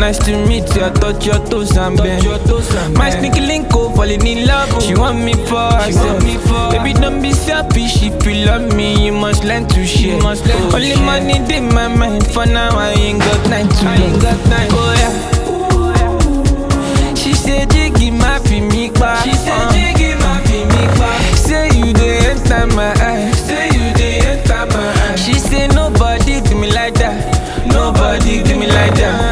nice to meet you. I touch your toes and bend. My sneaky link up, falling in love. She want me for herself. Baby, don't be selfish. If you love me, you must learn to share. Only money in my mind. For now, I ain't got time to love. Oh yeah. She said, Jiggy, my me back. She said, Jiggy, my me back. Say you dey enter my eyes. Say you dey enter my eyes. She said, nobody do me like that. Nobody do me like that.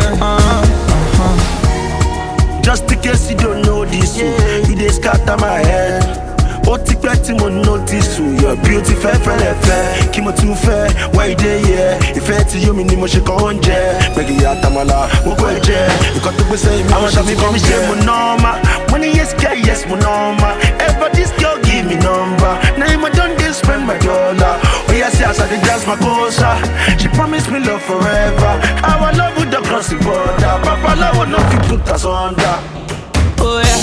Just in case you don't know this, you dey scatter my head. Ó ti pẹ́ tí mo notice your beauty fẹ́ kí mo tún fẹ́ wá ìdè yẹ. Ìfẹ́ tí yóò mi ni mo ṣe kàn oúnjẹ. Gbẹ̀gì àtàmàlà mo kọ́ ẹ jẹ. Nǹkan tó gbé sẹ́yìn mi àwọn ṣàfi kọ́ mi ṣe mo normal. Money yes girl yes mo normal. Ever this girl give me number. Now you don dey spend my dollar. Oh yeah, see as I dey dance my cosa. She promised me love forever. Our love would not cross the border. Papa love no fit put us under. Oh yeah.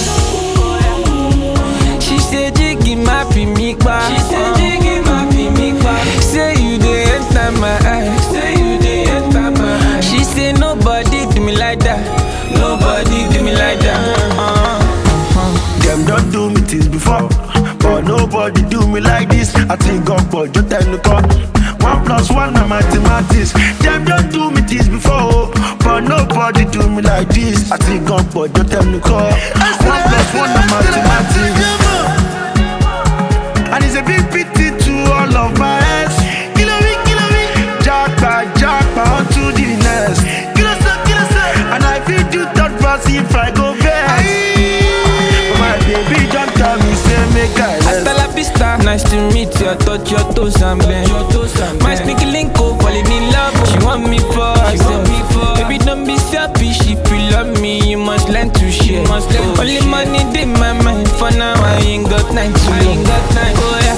She said, Jiggy, my me back. She said, Jiggy, my me back. Say you dey enter my eyes. Say you dey enter my eyes. She said, nobody do me like that. Nobody do me like that. Them don't do me things before, but nobody do me like this. I think God but you tell me call 1+1 na mathematics. Them don't do me things before, but nobody do me like this. I think God but you tell me call 1+1 na mathematics. And it's a big pity to all of my ex. Kill me, jackpot on to the next. Kill us. And I feel do that pass if I go best. But my baby don't tell me, say make I rest. Hasta la vista, nice to meet you. I touch your toes and bend. My sneaky link up, falling in love. She want me for herself. Baby, don't be selfish. If you love me, you must learn to share. Only money in my mind. For now, I ain't got time to love. Oh yeah.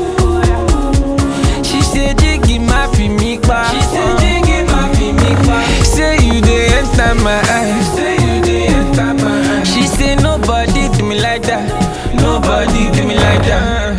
She said, Jiggy, my me back. She said, Jiggy, my me back. Say you dey enter my eyes. Say you dey enter my eyes. She said, nobody do me like that. Nobody do me like that.